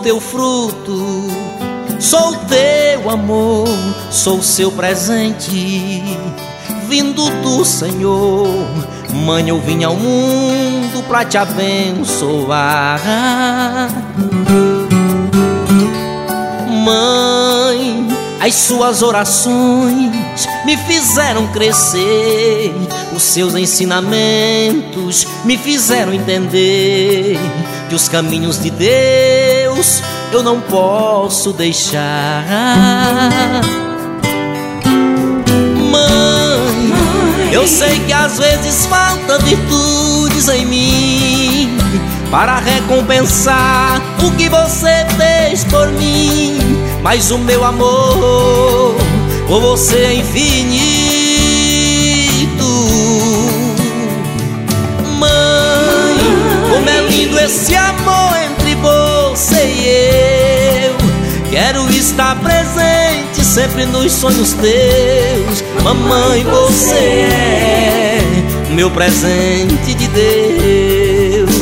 teu fruto, sou teu amor, sou seu presente, vindo do Senhor. Mãe, eu vim ao mundo pra te abençoar. Mãe, as suas orações me fizeram crescer, os seus ensinamentos me fizeram entender que os caminhos de Deus eu não posso deixar. Mãe, eu sei que às vezes falta virtudes em mim para recompensar o que você fez por mim, mas o meu amor por você é infinito. Mãe, como é lindo esse amor entre você e eu. Quero estar presente sempre nos sonhos teus. Mamãe, você é meu presente de Deus.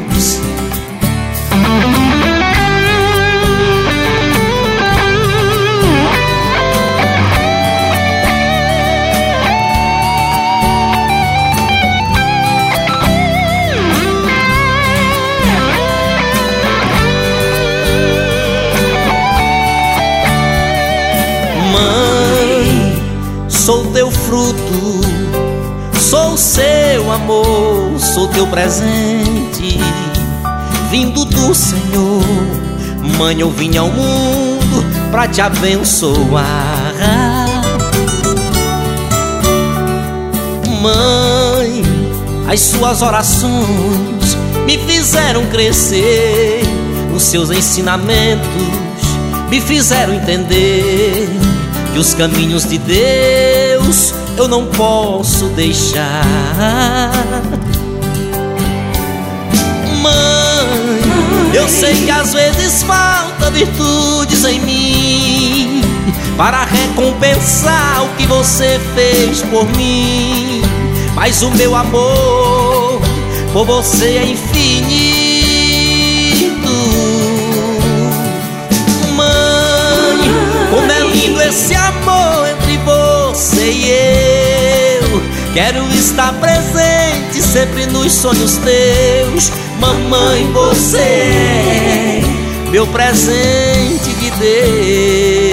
Mãe, sou teu fruto, sou seu amor, sou teu presente, vindo do Senhor. Mãe, eu vim ao mundo pra te abençoar. Mãe, as suas orações me fizeram crescer, os seus ensinamentos me fizeram entender que os caminhos de Deus eu não posso deixar. Mãe, eu sei que às vezes falta virtudes em mim para recompensar o que você fez por mim, mas o meu amor por você é infinito. Como é lindo esse amor entre você e eu. Quero estar presente sempre nos sonhos teus. Mamãe, você é meu presente de Deus.